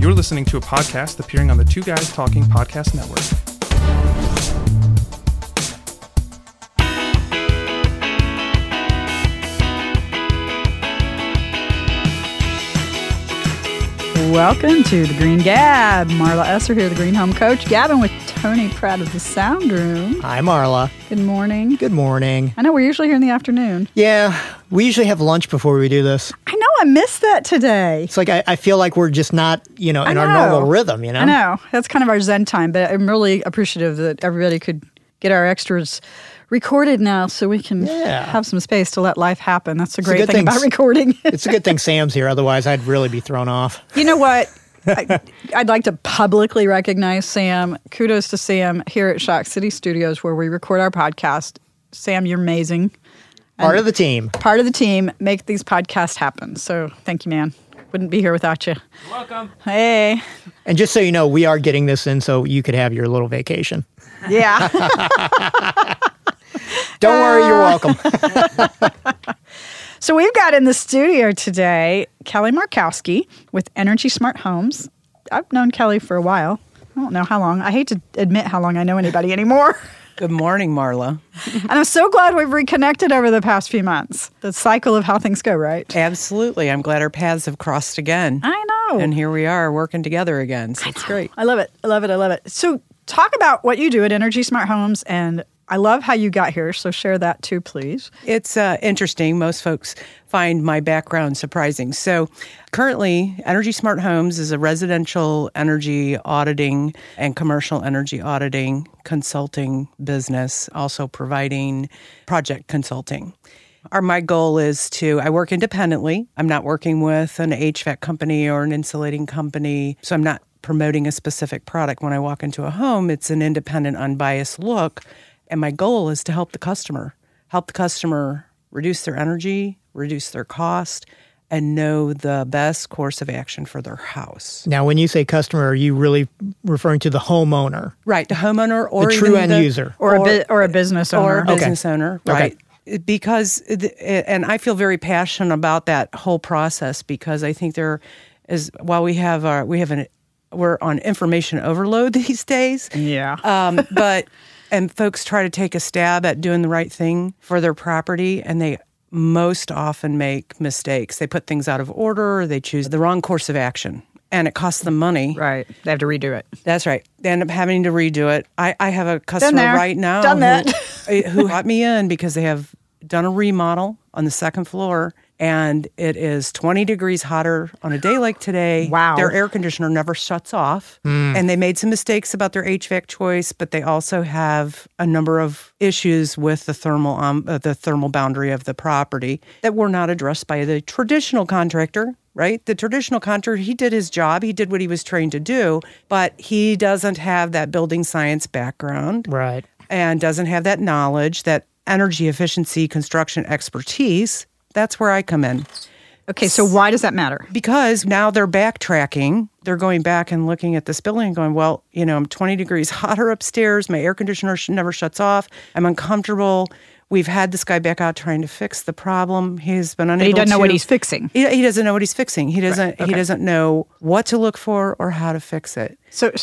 You're listening to a podcast appearing on the Two Guys Talking Podcast Network. Welcome to the Green Gab. Marla Esser here, the Green Home Coach, gabbing with Tony Pratt of the Sound Room. Hi, Marla. Good morning. Good morning. I know we're usually here in the afternoon. Yeah, we usually have lunch before we do this. I know, I missed that today. It's like I feel like we're just not, in our normal rhythm, I know. That's kind of our Zen time, but I'm really appreciative that everybody could get our extras recorded now so we can have some space to let life happen. That's a great thing about recording. It's a good thing Sam's here. Otherwise, I'd really be thrown off. You know what? I'd like to publicly recognize Sam. Kudos to Sam here at Shock City Studios where we record our podcast. Sam, you're amazing. Part of the team. Part of the team. Make these podcasts happen. So thank you, man. Wouldn't be here without you. You're welcome. Hey. And just so you know, we are getting this in so you could have your little vacation. Yeah. Don't worry, you're welcome. So we've got in the studio today Kelly Markowski with Energy Smart Homes. I've known Kelly for a while. I don't know how long. I hate to admit how long I know anybody anymore. Good morning, Marla. And I'm so glad we've reconnected over the past few months. The cycle of how things go, right? Absolutely. I'm glad our paths have crossed again. I know. And here we are working together again. So it's great. I love it. I love it. I love it. So talk about what you do at Energy Smart Homes, and I love how you got here, so share that too, please. It's interesting. Most folks find my background surprising. So currently, Energy Smart Homes is a residential energy auditing and commercial energy auditing consulting business, also providing project consulting. My goal is I work independently. I'm not working with an HVAC company or an insulating company, so I'm not promoting a specific product. When I walk into a home, it's an independent, unbiased look. And my goal is to help the customer reduce their energy, reduce their cost, and know the best course of action for their house. Now, when you say customer, are you really referring to the homeowner? Right, the homeowner or the true end user. Or a business owner. Or a business owner, right. Okay. Because, and I feel very passionate about that whole process because I think there is, while we're on information overload these days. Yeah. And folks try to take a stab at doing the right thing for their property, and they most often make mistakes. They put things out of order, or they choose the wrong course of action, and it costs them money. Right. They have to redo it. That's right. They end up having to redo it. I have a customer right now who brought me in because they have done a remodel on the second floor, and it is 20 degrees hotter on a day like today. Wow. Their air conditioner never shuts off. And they made some mistakes about their HVAC choice, but they also have a number of issues with the thermal boundary of the property that were not addressed by the traditional contractor, right? The traditional contractor, he did his job. He did what he was trained to do, but he doesn't have that building science background. Right. And doesn't have that knowledge, that energy efficiency construction expertise. That's where I come in. Okay, so why does that matter? Because now they're backtracking. They're going back and looking at this building and going, well, I'm 20 degrees hotter upstairs. My air conditioner never shuts off. I'm uncomfortable. We've had this guy back out trying to fix the problem. He's been unable to. But he doesn't know what he's fixing. He doesn't know what he's fixing. He doesn't. He doesn't know what to look for or how to fix it.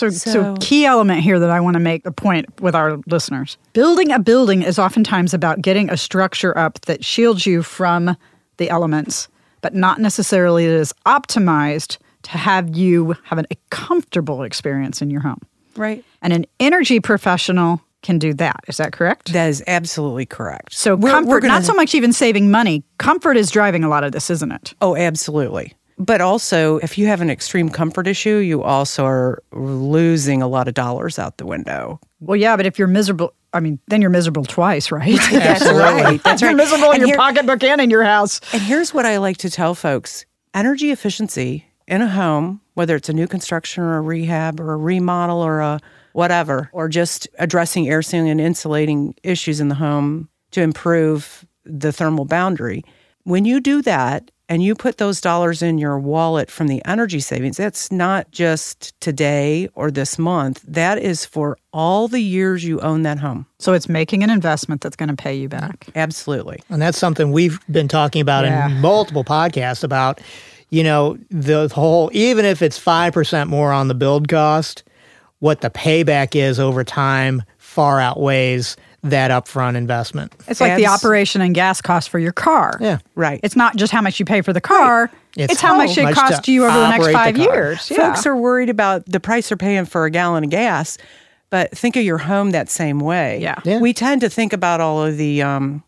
So key element here that I want to make a point with our listeners. Building a building is oftentimes about getting a structure up that shields you from the elements, but not necessarily that is optimized to have you have a comfortable experience in your home. Right. And an energy professional can do that. Is that correct? That is absolutely correct. So comfort, not so much even saving money, comfort is driving a lot of this, isn't it? Oh, absolutely. But also, if you have an extreme comfort issue, you also are losing a lot of dollars out the window. Well, yeah, but if you're miserable, then you're miserable twice, right? That's right. That's right. You're miserable in your pocketbook and in your house. And here's what I like to tell folks. Energy efficiency in a home, whether it's a new construction or a rehab or a remodel or a whatever, or just addressing air sealing and insulating issues in the home to improve the thermal boundary. When you do that and you put those dollars in your wallet from the energy savings, that's not just today or this month. That is for all the years you own that home. So it's making an investment that's going to pay you back. Absolutely. And that's something we've been talking about in multiple podcasts about, the whole, even if it's 5% more on the build cost, what the payback is over time far outweighs that upfront investment. It's like the operation and gas cost for your car. Yeah. Right. It's not just how much you pay for the car. Right. It's how much it costs you over the next 5 years. Yeah. Folks are worried about the price they're paying for a gallon of gas, but think of your home that same way. Yeah. We tend to think about all of the,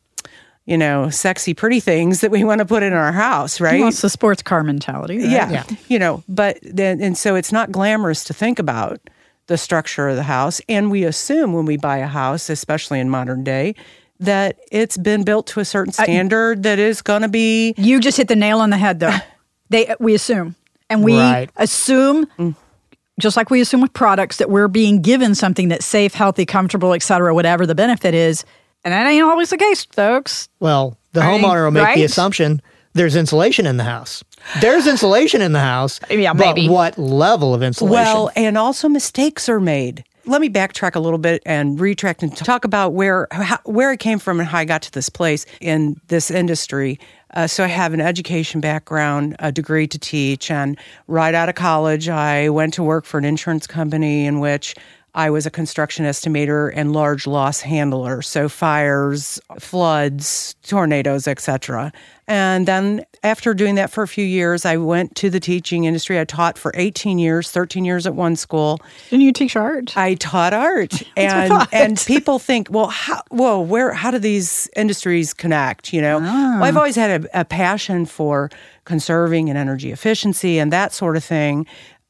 sexy, pretty things that we want to put in our house, right? Well, it's the sports car mentality. Right? Yeah. But then, and so it's not glamorous to think about the structure of the house. And we assume when we buy a house, especially in modern day, that it's been built to a certain standard that is going to be... You just hit the nail on the head, though. We assume. And we assume, just like we assume with products, that we're being given something that's safe, healthy, comfortable, et cetera, whatever the benefit is. And that ain't always the case, folks. Well, the homeowner will make the assumption there's insulation in the house. There's insulation in the house. Yeah, but maybe. What level of insulation? Well, and also mistakes are made. Let me backtrack a little bit and retract and talk about where it came from and how I got to this place in this industry. So I have an education background, a degree to teach, and right out of college, I went to work for an insurance company in which I was a construction estimator and large loss handler, so fires, floods, tornadoes, etc. And then after doing that for a few years, I went to the teaching industry. I taught for 18 years, 13 years at one school. Didn't you teach art? I taught art. and people think, well, how do these industries connect? Well, I've always had a passion for conserving and energy efficiency and that sort of thing.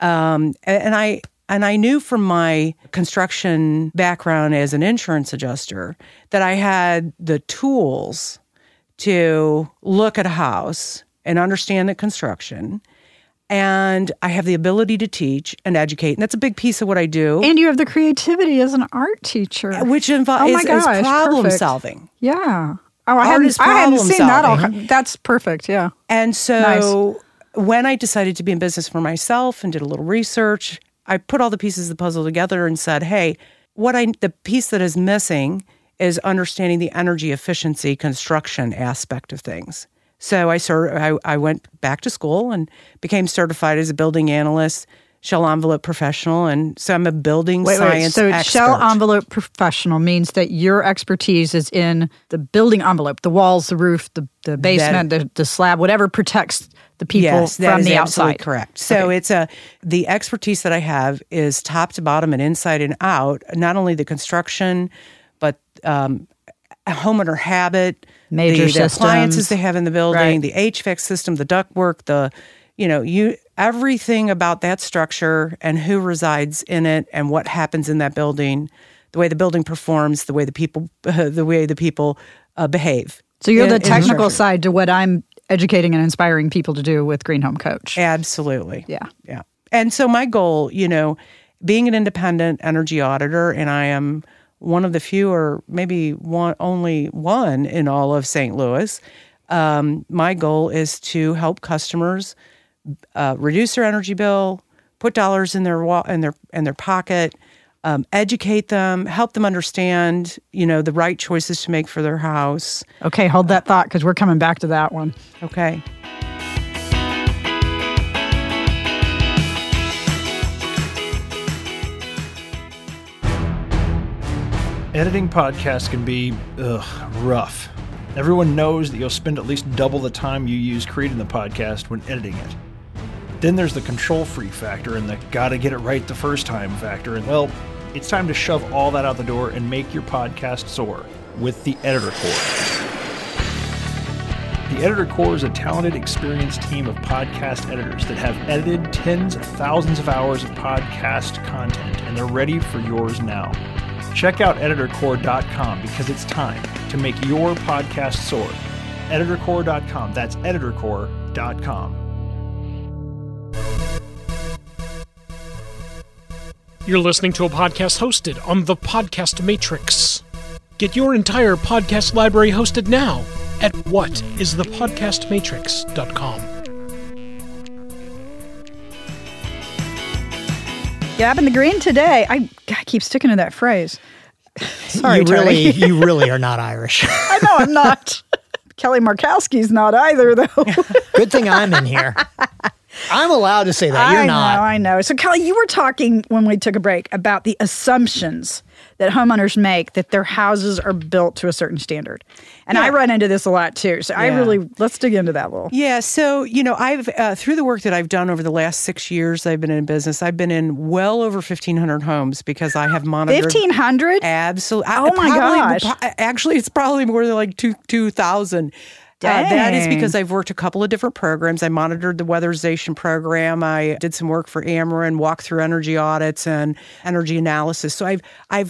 And I knew from my construction background as an insurance adjuster that I had the tools to look at a house and understand the construction. And I have the ability to teach and educate. And that's a big piece of what I do. And you have the creativity as an art teacher. Which is problem solving. Yeah. Oh, I hadn't seen that all. That's perfect, yeah. And so when I decided to be in business for myself and did a little research, I put all the pieces of the puzzle together and said, hey, the piece that is missing is understanding the energy efficiency construction aspect of things. So I went back to school and became certified as a building analyst, shell envelope professional, and so I'm a building science expert. So shell envelope professional means that your expertise is in the building envelope, the walls, the roof, the basement, the slab, whatever protects the people from the outside. Correct. So it's the expertise that I have is top to bottom and inside and out, not only the construction, but homeowner habit, the appliances they have in the building, the HVAC system, the ductwork, everything about that structure and who resides in it and what happens in that building, the way the building performs, the way the people behave. So you're the technical side to what I'm educating and inspiring people to do with Green Home Coach. Absolutely. Yeah. And so my goal, being an independent energy auditor, and I am one of the few or maybe only one in all of St. Louis, my goal is to help customers reduce their energy bill, put dollars in their pocket, educate them, help them understand, the right choices to make for their house. Okay, hold that thought because we're coming back to that one. Okay. Editing podcasts can be rough. Everyone knows that you'll spend at least double the time you use creating the podcast when editing it. Then there's the control freak factor and the gotta get it right the first time factor. And well, it's time to shove all that out the door and make your podcast soar with the Editor Core. The Editor Core is a talented, experienced team of podcast editors that have edited tens of thousands of hours of podcast content, and they're ready for yours now. Check out editorcore.com because it's time to make your podcast soar. Editorcore.com. That's editorcore.com. You're listening to a podcast hosted on the Podcast Matrix. Get your entire podcast library hosted now at whatisthepodcastmatrix.com. Gab in the green today. I keep sticking to that phrase. Sorry, you really are not Irish. I know I'm not. Kelly Markowski's not either, though. Good thing I'm in here. I'm allowed to say that. You're not. I know. So, Kelly, you were talking when we took a break about the assumptions that homeowners make that their houses are built to a certain standard. And I run into this a lot, too. So let's dig into that a little. Yeah. So, I've, through the work that I've done over the last 6 years I've been in business, I've been in well over 1,500 homes because I have monitored. 1,500? Absolutely. Oh, my gosh. Actually, it's probably more than like 2,000. That is because I've worked a couple of different programs. I monitored the weatherization program. I did some work for Ameren, walked through energy audits and energy analysis. So I've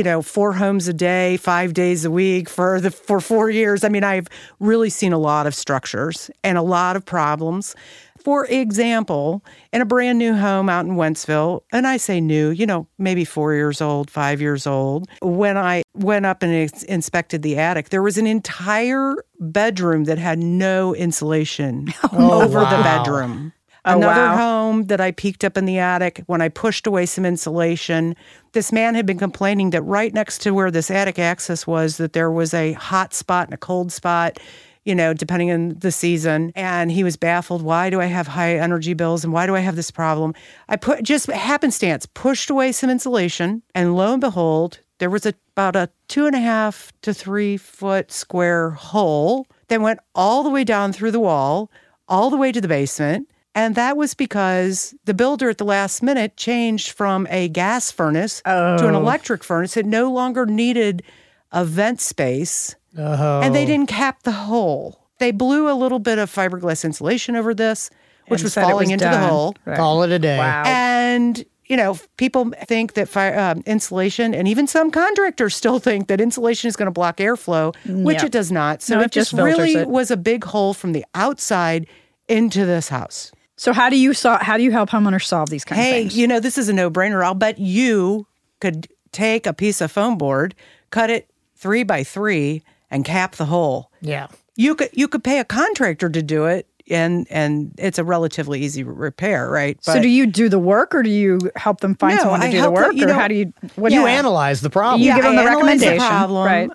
4 homes a day, 5 days a week for 4 years. I mean, I've really seen a lot of structures and a lot of problems. For example, in a brand new home out in Wentzville, and I say new, maybe 4 years old, 5 years old, when I went up and inspected the attic, there was an entire bedroom that had no insulation over the bedroom. Another home that I peeked up in the attic, when I pushed away some insulation, this man had been complaining that right next to where this attic access was, that there was a hot spot and a cold spot, depending on the season. And he was baffled. Why do I have high energy bills? And why do I have this problem? I just happenstance, pushed away some insulation. And lo and behold, there was about a 2.5 to 3 foot square hole that went all the way down through the wall, all the way to the basement. And that was because the builder at the last minute changed from a gas furnace to an electric furnace. It no longer needed a vent space. And they didn't cap the hole. They blew a little bit of fiberglass insulation over this, which was falling into the hole. Right. Call it a day. Wow. And, people think that insulation, and even some contractors still think that insulation is going to block airflow, which it does not. So it just really was a big hole from the outside into this house. So how do you help homeowners solve these kind of things? Hey, this is a no-brainer. I'll bet you could take a piece of foam board, cut it 3 by 3, and cap the hole. Yeah. You could pay a contractor to do it, and it's a relatively easy repair, right? But, so do you do the work, or do you help them find someone to do the work, or how do you? You analyze the problem. You give them the recommendation. The problem. Right.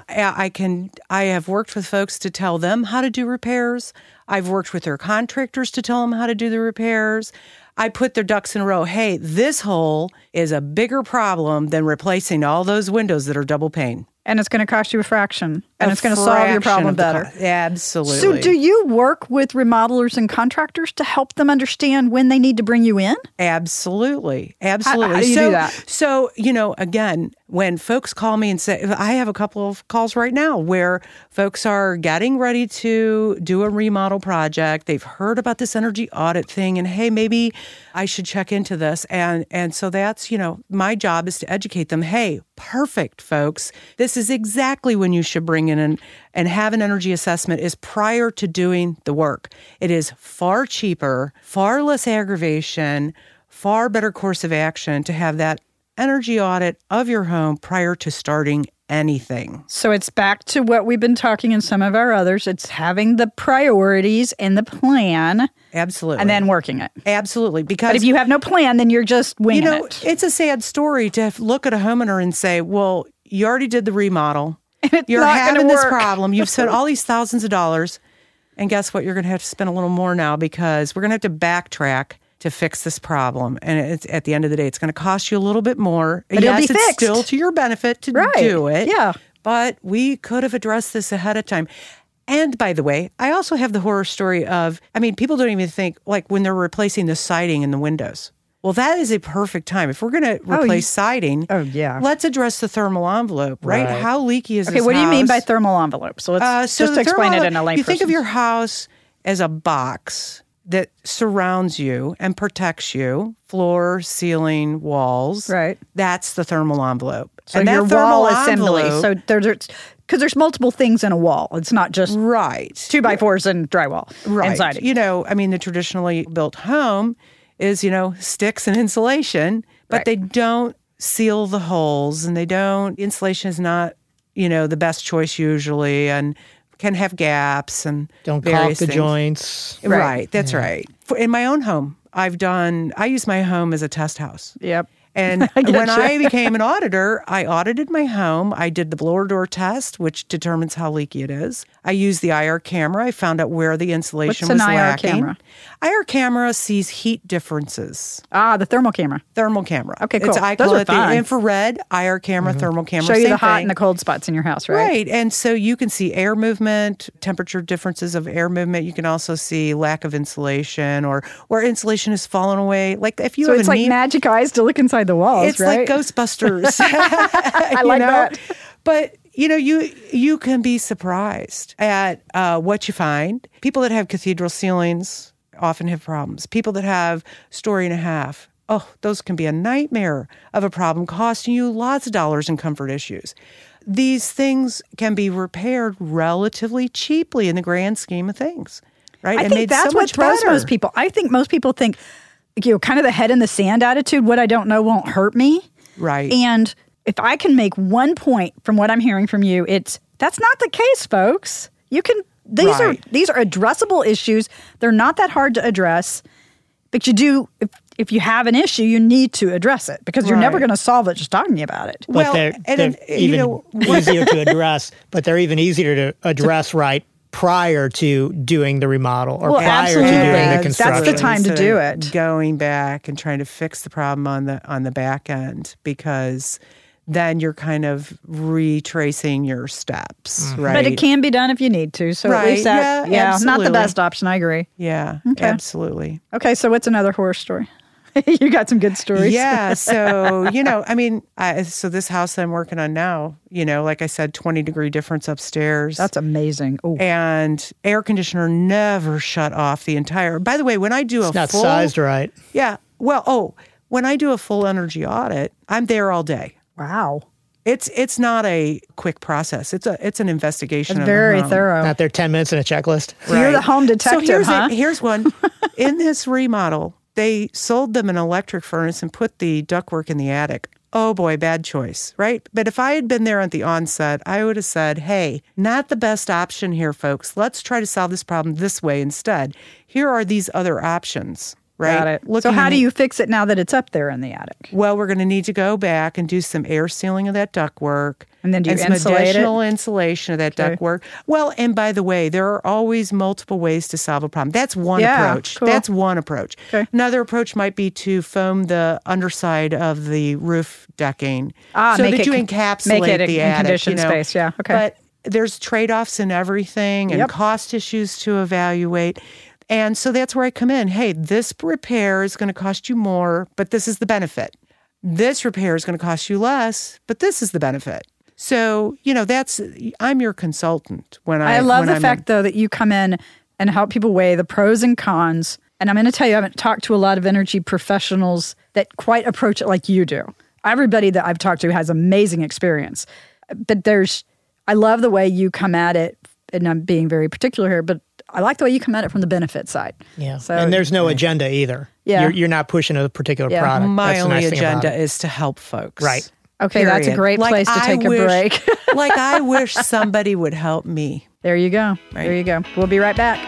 I have worked with folks to tell them how to do repairs. I've worked with their contractors to tell them how to do the repairs. I put their ducks in a row. Hey, this hole is a bigger problem than replacing all those windows that are double pane. And it's going to cost you a fraction. And it's going to solve your problem better. Absolutely. So do you work with remodelers and contractors to help them understand when they need to bring you in? Absolutely. How do you do that? So, again, when folks call me and say, I have a couple of calls right now where folks are getting ready to do a remodel project. They've heard about this energy audit thing and, hey, maybe I should check into this. And so that's, my job is to educate them. Hey, perfect, folks. This is exactly when you should bring in and have an energy assessment is prior to doing the work. It is far cheaper, far less aggravation, far better course of action to have that energy audit of your home prior to starting anything. So it's back to what we've been talking in some of our others. It's having the priorities and the plan. Absolutely. And then working it. Absolutely. Because but if you have no plan, then you're just winging it. It's a sad story to look at a homeowner and say, well, you already did the remodel. You're having this problem. You've spent all these thousands of dollars. And guess what? You're going to have to spend a little more now because we're going to have to backtrack to fix this problem. And it's, at the end of the day, it's going to cost you a little bit more. But yes, it'll be fixed. Still to your benefit to do it. Yeah. But we could have addressed this ahead of time. And by the way, I also have the horror story of, people don't even think, like when they're replacing the siding in the windows. Well, that is a perfect time. If we're going to replace siding, let's address the thermal envelope, right? How leaky is this house? Okay, what do you mean by thermal envelope? So let's just explain it in a layperson. You think of your house as a box that surrounds you and protects you, floor, ceiling, walls. Right. That's the thermal envelope. So and your wall assembly. So because there's multiple things in a wall. It's not just 2x4s and drywall and siding. The traditionally built home is, sticks and insulation, but they don't seal the holes and insulation is not, the best choice usually and can have gaps and don't caulk the joints. Right. That's right. In my own home, I use my home as a test house. Yep. And when I became an auditor, I audited my home. I did the blower door test, which determines how leaky it is. I used the IR camera. I found out where the insulation was lacking. What's an IR camera? IR camera sees heat differences. Ah, the thermal camera. Thermal camera. Okay, cool. I Those call are it fun. the infrared IR camera, thermal camera. Show you same the hot thing. and the cold spots in your house, right? Right. And so you can see air movement, temperature differences of air movement. You can also see lack of insulation or where insulation has fallen away. Like if you So have it's a like knee, magic eyes to look inside the walls, it's right? like Ghostbusters. I like that. But you can be surprised at what you find. People that have cathedral ceilings often have problems. People that have story and a half, those can be a nightmare of a problem, costing you lots of dollars in comfort issues. These things can be repaired relatively cheaply in the grand scheme of things, right? I And think made that's so what much throws better. most people. I think most people think, kind of the head in the sand attitude, what I don't know won't hurt me. Right. And if I can make one point from what I'm hearing from you, that's not the case, folks. These are addressable issues. They're not that hard to address, but you do, if you have an issue, you need to address it because you're never Right. going to solve it just talking about it. But Well, they're even easier to address, but they're even easier to address right prior to doing the remodel or prior absolutely. to doing the That's construction. the time to Instead do of it. Going back and trying to fix the problem on the back end, because then you're kind of retracing your steps, right? But it can be done if you need to. So at Right. least that, Yeah, not the absolutely. best option. I agree. Yeah, Okay. absolutely. Okay, so what's another horror story? You got some good stories. Yeah. So, so this house I'm working on now, like I said, 20-degree difference upstairs. That's amazing. Oh, And air conditioner never shut off the entire. By the way, when I do It's not sized right. Yeah. Well, when I do a full energy audit, I'm there all day. wow. It's not a quick process. It's an investigation. It's of the very home. thorough. Not there 10 minutes in a checklist. So you're the home detective, so huh? here's one. In this remodel, they sold them an electric furnace and put the ductwork in the attic. Oh boy, bad choice, right? But if I had been there at the onset, I would have said, hey, not the best option here, folks. Let's try to solve this problem this way instead. Here are these other options, right? Got it. So Looking how at- do you fix it now that it's up there in the attic? Well, we're going to need to go back and do some air sealing of that ductwork. And then do you some insulate it? additional insulation of that Okay. ductwork. Well, and by the way, there are always multiple ways to solve a problem. That's one Yeah, approach. cool. That's one approach. Okay. Another approach might be to foam the underside of the roof decking so make that it you con- encapsulate make it the in attic. conditioned space. Yeah, okay. But there's trade-offs in everything and Yep. cost issues to evaluate. And so that's where I come in. Hey, this repair is going to cost you more, but this is the benefit. This repair is going to cost you less, but this is the benefit. So, I'm your consultant I love the fact, though, that you come in and help people weigh the pros and cons. And I'm going to tell you, I haven't talked to a lot of energy professionals that quite approach it like you do. Everybody that I've talked to has amazing experience. But I love the way you come at it, and I'm being very particular here, but I like the way you come at it from the benefit side. Yeah. So, And there's no agenda either. Yeah. You're not pushing a particular Yeah. product. my That's the only nice thing about agenda it. is to help folks. Right. Okay, that's a Period. great place to take a break. Like I wish somebody would help me. There you go. Right. There you go. We'll be right back.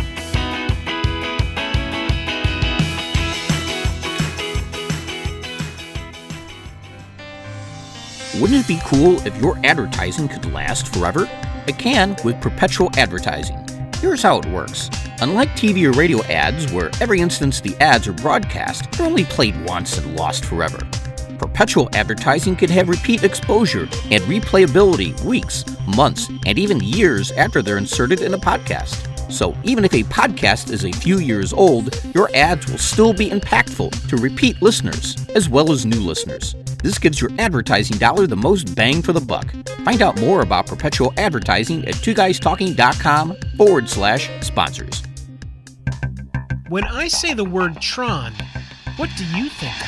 Wouldn't it be cool if your advertising could last forever? It can with perpetual advertising. Here's how it works. Unlike TV or radio ads, where every instance the ads are broadcast, they're only played once and lost forever. Perpetual advertising can have repeat exposure and replayability weeks, months, and even years after they're inserted in a podcast. So even if a podcast is a few years old, your ads will still be impactful to repeat listeners, as well as new listeners. This gives your advertising dollar the most bang for the buck. Find out more about perpetual advertising at twoguystalking.com/sponsors. When I say the word Tron, what do you think of?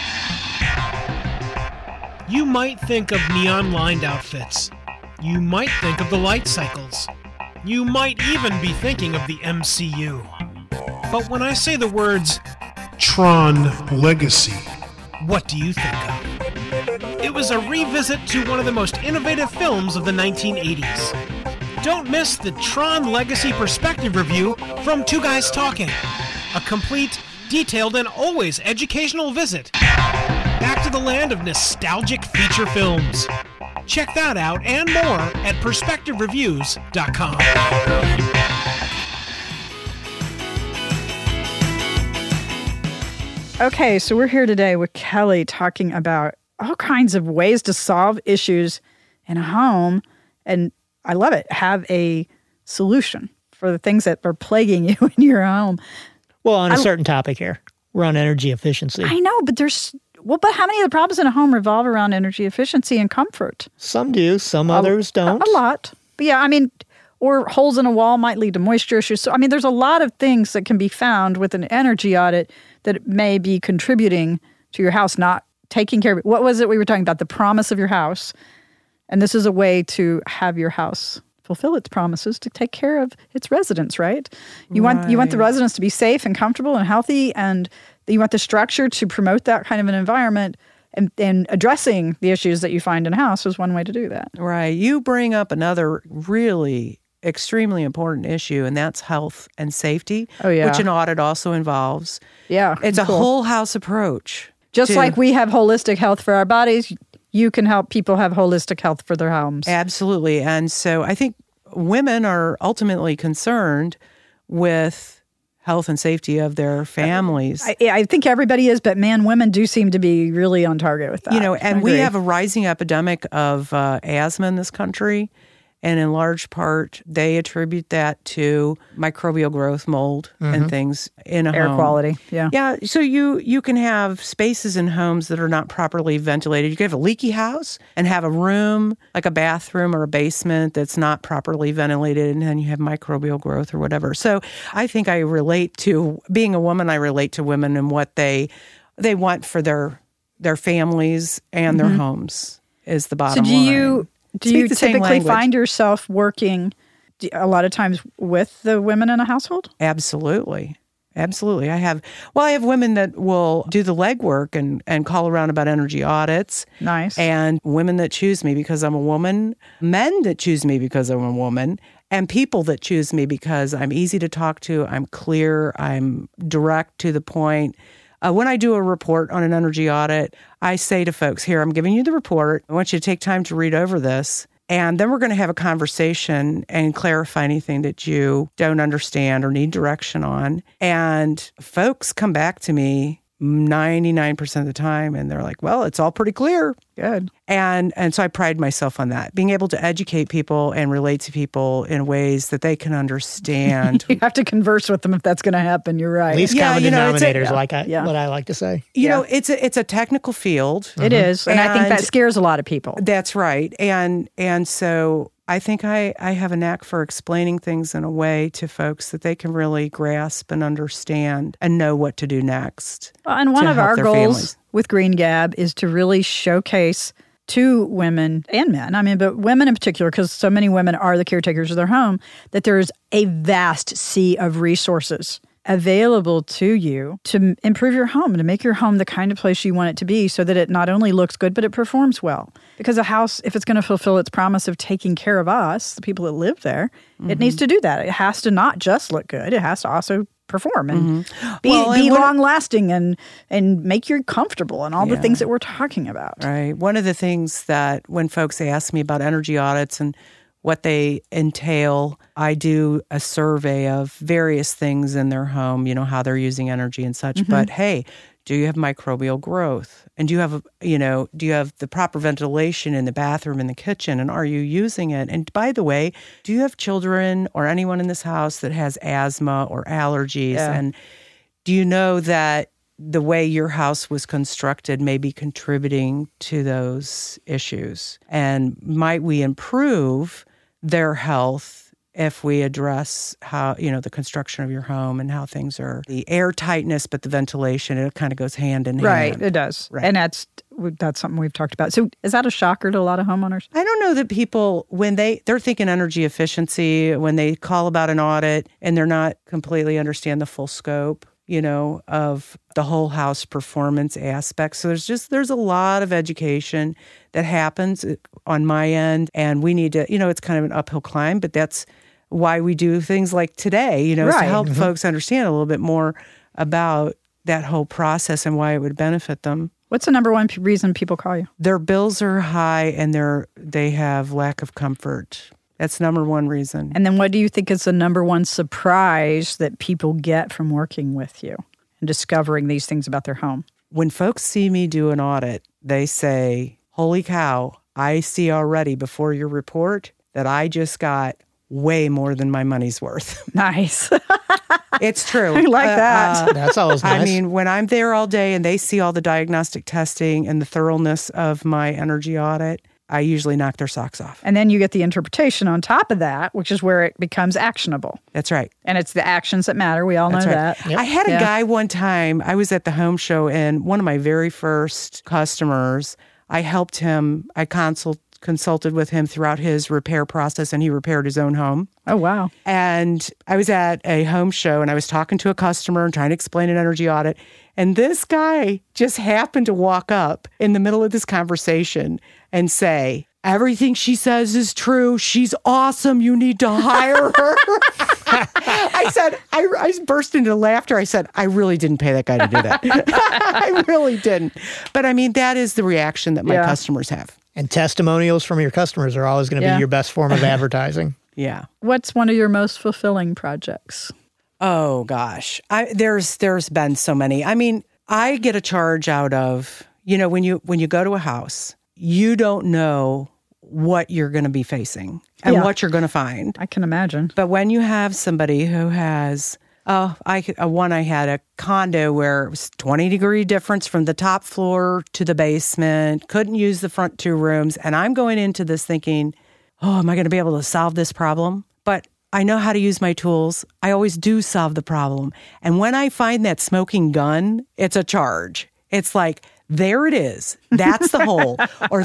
You might think of neon-lined outfits. You might think of the light cycles. You might even be thinking of the MCU. But when I say the words Tron Legacy. what do you think of? It was a revisit to one of the most innovative films of the 1980s. Don't miss the Tron Legacy Perspective Review from Two Guys Talking. A complete, detailed, and always educational visit back to the land of nostalgic feature films. Check that out and more at perspectivereviews.com. Okay, so we're here today with Kelly talking about all kinds of ways to solve issues in a home. And I love it. Have a solution for the things that are plaguing you in your home. Well, on a certain topic here, we're on energy efficiency. I know, but but how many of the problems in a home revolve around energy efficiency and comfort? Some do, some others don't. A lot. But yeah, I mean, or holes in a wall might lead to moisture issues. So, I mean, there's a lot of things that can be found with an energy audit that may be contributing to your house not taking care of it. What was it we were talking about? The promise of your house. And this is a way to have your house fulfill its promises to take care of its residents, right? You want the residents to be safe and comfortable and healthy, and you want the structure to promote that kind of an environment. And addressing the issues that you find in a house is one way to do that. Right. You bring up another really extremely important issue, and that's health and safety, which an audit also involves. Yeah. It's a whole house approach. Just like we have holistic health for our bodies, you can help people have holistic health for their homes. Absolutely. And so I think women are ultimately concerned with health and safety of their families. I think everybody is, but women do seem to be really on target with that. You know, and we have a rising epidemic of asthma in this country. And in large part, they attribute that to microbial growth, mold, and things in a home. Air quality, yeah. Yeah, so you can have spaces in homes that are not properly ventilated. You can have a leaky house and have a room, like a bathroom or a basement, that's not properly ventilated, and then you have microbial growth or whatever. So I think I relate to, being a woman, I relate to women and what they want for their families and their homes is the bottom line. Do you typically find yourself working a lot of times with the women in a household? Absolutely. Absolutely. I have women that will do the legwork and call around about energy audits. Nice. And women that choose me because I'm a woman, men that choose me because I'm a woman, and people that choose me because I'm easy to talk to, I'm clear, I'm direct to the point. When I do a report on an energy audit, I say to folks, here, I'm giving you the report. I want you to take time to read over this. And then we're going to have a conversation and clarify anything that you don't understand or need direction on. And folks come back to me 99% of the time, and they're like, well, it's all pretty clear. Good. And so I pride myself on that, being able to educate people and relate to people in ways that they can understand. You have to converse with them if that's going to happen. You're right. Least common denominators, what I like to say. You know, it's a technical field. It is, and I think that scares a lot of people. That's right. And so I think I have a knack for explaining things in a way to folks that they can really grasp and understand and know what to do next. Well, and one of our goals with Green Gab is to really showcase to women and men, but women in particular, because so many women are the caretakers of their home, that there's a vast sea of resources available to you to improve your home and to make your home the kind of place you want it to be so that it not only looks good, but it performs well. Because a house, if it's going to fulfill its promise of taking care of us, the people that live there, it needs to do that. It has to not just look good. It has to also perform and be long-lasting and make you comfortable and all the things that we're talking about. Right. One of the things that when folks ask me about energy audits and what they entail, I do a survey of various things in their home, how they're using energy and such. But hey, do you have microbial growth? And do you have the proper ventilation in the bathroom and the kitchen? And are you using it? And by the way, do you have children or anyone in this house that has asthma or allergies? Yeah. And do you know that the way your house was constructed may be contributing to those issues? And might we improve their health if we address how, the construction of your home and how things are, the air tightness, but the ventilation, it kind of goes hand in hand. Right, it does. Right. And that's something we've talked about. So is that a shocker to a lot of homeowners? I don't know that people, when they're thinking energy efficiency, when they call about an audit and they're not completely understand the full scope, of the whole house performance aspect. So there's a lot of education that happens on my end, and we need to, it's kind of an uphill climb, but that's why we do things like today, is to help folks understand a little bit more about that whole process and why it would benefit them. What's the number one reason people call you? Their bills are high and they have lack of comfort. That's number one reason. And then what do you think is the number one surprise that people get from working with you and discovering these things about their home? When folks see me do an audit, they say, holy cow, I see already before your report that I just got way more than my money's worth. Nice. It's true. I like that. That's always nice. I mean, when I'm there all day and they see all the diagnostic testing and the thoroughness of my energy audit, I usually knock their socks off. And then you get the interpretation on top of that, which is where it becomes actionable. That's right. And it's the actions that matter. We all know that. Yep. I had a guy one time, I was at the home show, and one of my very first customers, I helped him, I consulted with him throughout his repair process, and he repaired his own home. Oh, wow. And I was at a home show, and I was talking to a customer and trying to explain an energy audit. And this guy just happened to walk up in the middle of this conversation and say, everything she says is true. She's awesome. You need to hire her. I said, I burst into laughter. I said, I really didn't pay that guy to do that. I really didn't. But I mean, that is the reaction that my customers have. And testimonials from your customers are always going to be your best form of advertising. Yeah. What's one of your most fulfilling projects? Oh, gosh. There's been so many. I mean, I get a charge out of, when you go to a house, you don't know what you're going to be facing and what you're going to find. I can imagine. But when you have somebody who has, I had a condo where it was 20-degree difference from the top floor to the basement, couldn't use the front 2 rooms. And I'm going into this thinking, am I going to be able to solve this problem? But I know how to use my tools. I always do solve the problem. And when I find that smoking gun, it's a charge. It's like, there it is. That's the hole. Or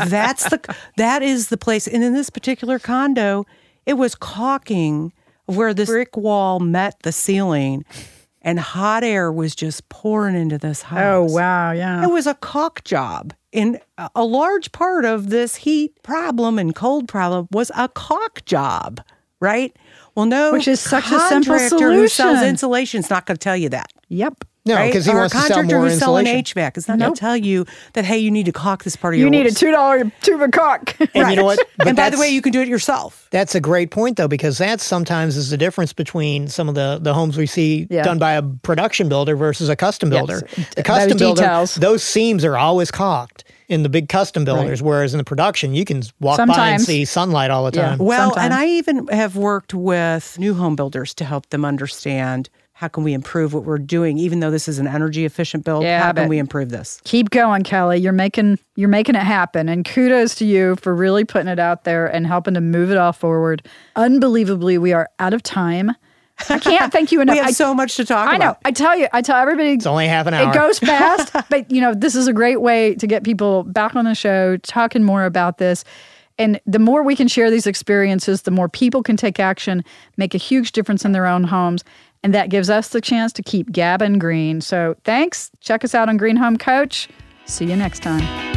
that is the place. And in this particular condo, it was caulking where the brick wall met the ceiling and hot air was just pouring into this house. Oh, wow. Yeah. It was a caulk job. And a large part of this heat problem and cold problem was a caulk job, right? Well, no, which is such a simple contractor who sells solution. insulation is not going to tell you that. Yep. No, because he wants to sell more contractor who's selling insulation. HVAC is not going to tell you that, hey, you need to caulk this part of your You need a walls. $2 tube of caulk. And you know what? But And by the that's- way, you can do it yourself. That's a great point, though, because that sometimes is the difference between some of the homes we see done by a production builder versus a custom builder. The custom builder, details. those seams are always caulked in the big custom builders, whereas in the production, you can walk by and Sometimes. see sunlight all the time. Well, Sometimes. and I even have worked with new home builders to help them understand how can we improve what we're doing, even though this is an energy efficient build. Yeah, how can but- we improve this? Keep going, Kelly. You're making it happen. And kudos to you for really putting it out there and helping to move it all forward. Unbelievably, we are out of time. I can't thank you enough. We have so much to talk about. I know. I tell everybody. It's only half an hour. It goes fast, but this is a great way to get people back on the show, talking more about this. And the more we can share these experiences, the more people can take action, make a huge difference in their own homes. And that gives us the chance to keep gabbing green. So thanks. Check us out on Green Home Coach. See you next time.